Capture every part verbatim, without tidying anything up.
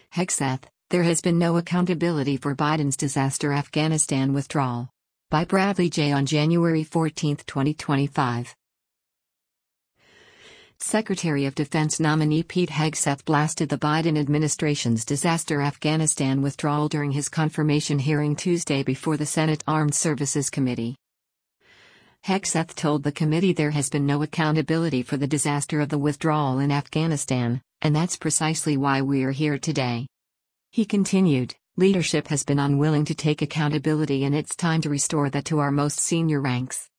Hegseth, there has been no accountability for Biden's disaster Afghanistan withdrawal. By Bradley J. on January fourteenth, twenty twenty-five. Secretary of Defense nominee Pete Hegseth blasted the Biden administration's disaster Afghanistan withdrawal during his confirmation hearing Tuesday before the Senate Armed Services Committee. Hegseth told the committee there has been no accountability for the disaster of the withdrawal in Afghanistan, and that's precisely why we are here today. He continued, leadership has been unwilling to take accountability and it's time to restore that to our most senior ranks.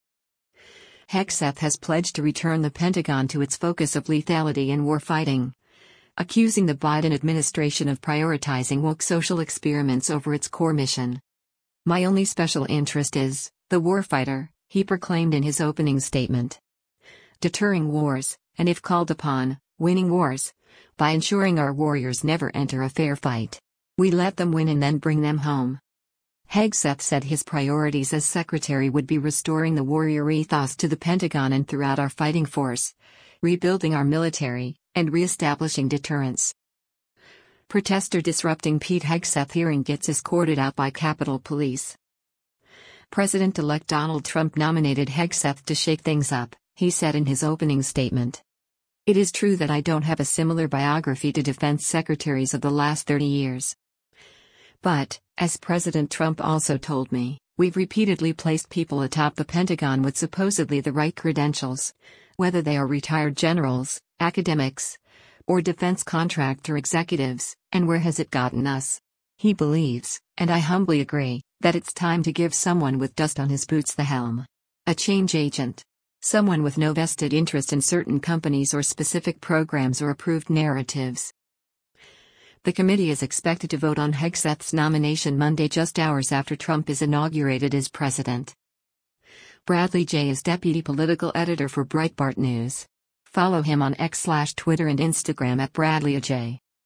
Hegseth has pledged to return the Pentagon to its focus of lethality in warfighting, accusing the Biden administration of prioritizing woke social experiments over its core mission. My only special interest is the warfighter, he proclaimed in his opening statement. Deterring wars, and if called upon, winning wars, by ensuring our warriors never enter a fair fight. We let them win and then bring them home. Hegseth said his priorities as secretary would be restoring the warrior ethos to the Pentagon and throughout our fighting force, rebuilding our military, and reestablishing deterrence. Protester disrupting Pete Hegseth hearing gets escorted out by Capitol Police. President-elect Donald Trump nominated Hegseth to shake things up, he said in his opening statement. It is true that I don't have a similar biography to defense secretaries of the last thirty years. But, as President Trump also told me, we've repeatedly placed people atop the Pentagon with supposedly the right credentials, whether they are retired generals, academics, or defense contractor executives, and where has it gotten us? He believes, and I humbly agree, that it's time to give someone with dust on his boots the helm. A change agent. Someone with no vested interest in certain companies or specific programs or approved narratives. The committee is expected to vote on Hegseth's nomination Monday, just hours after Trump is inaugurated as president. Bradley J. is deputy political editor for Breitbart News. Follow him on X slash Twitter and Instagram at Bradley J.